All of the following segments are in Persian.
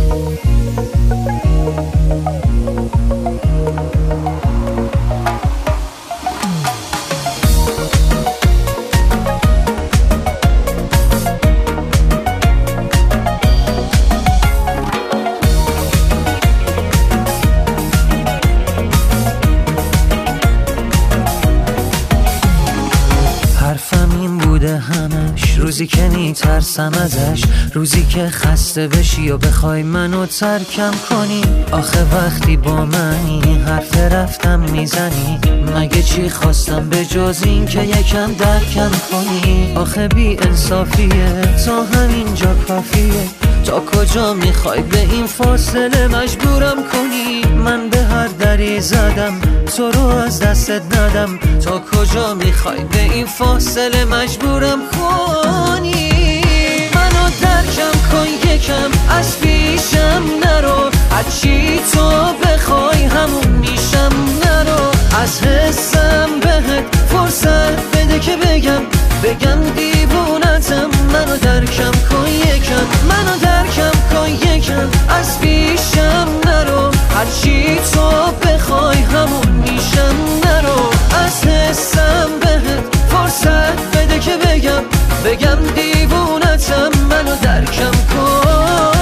روزی که میترسم ازش، روزی که خسته بشی و بخوای منو ترکم کنی. آخه وقتی با منی حرف رفتم میزنی، مگه چی خواستم به جز این که یکم درکم کنی؟ آخه بی انصافیه تا همینجا کافیه، تا کجا میخوای به این فاصله مجبورم کنی؟ من به هر دری زدم تو رو از دستت ندم، تا کجا میخوای به این فاصله مجبورم کنی؟ منو درکم کن یکم، از پیشم نرو، هرچی تو بخوای همون میشم. نرو از حسم بهت فرصت بده که بگم دیوونتم. منو درکم کن یکم، منو درکم کن یکم، از پیشم نرو، هرچی تو بخوای همون میشم. نرو از حسم بهت فرصت بده که بگم دیوونتم. منو درکم کن.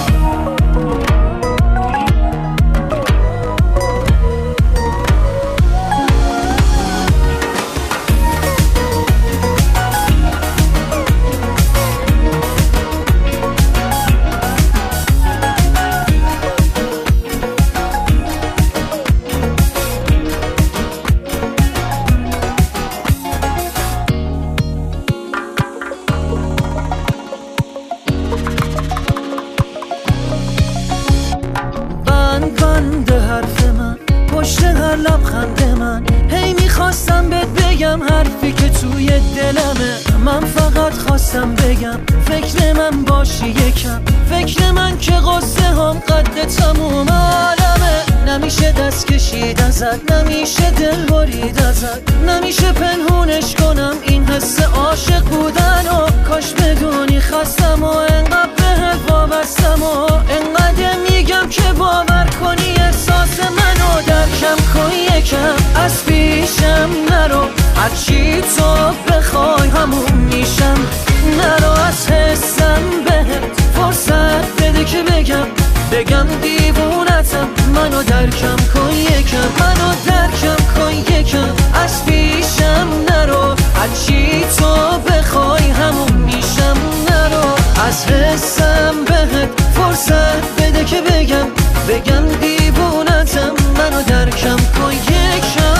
بنده حرف من پشت هر لبخند من، هی میخواستم بهت بگم حرفی که توی دلمه. من فقط خواستم بگم فکر من باشی یکم، فکر من که قصه هم قد تموم عالمه. نمیشه دست کشید ازت، نمیشه دل برید ازت، نمیشه پنهونش کنم این حس عاشق بودن. و کاش بدونی خستم و انقدر بهت وابستم و انقدر میگم که باور کنی احساس منو. درکم کن یکم، از پیشم نرو، هرچی تو بخوای همون میشم. نرو از حسم بهت فرصت بده که بگم دیوونتم. منو درکم کن یکم، منو درکم کن یکم، از پیشم نرو، هرچی تو بخوای همون میشم. نرو از حسم بهت فرصت بده که بگم دیوونتم. منو درکم کن یکم.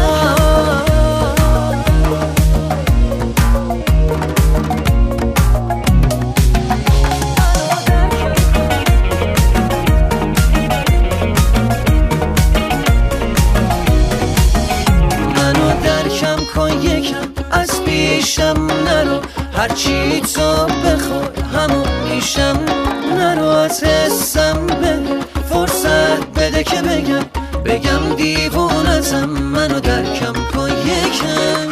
از پیشم نرو، هرچی تو بخوای همون میشم. نرو از حسم به فرصت بده که بگم دیوونتم. منو درکم کن یکم.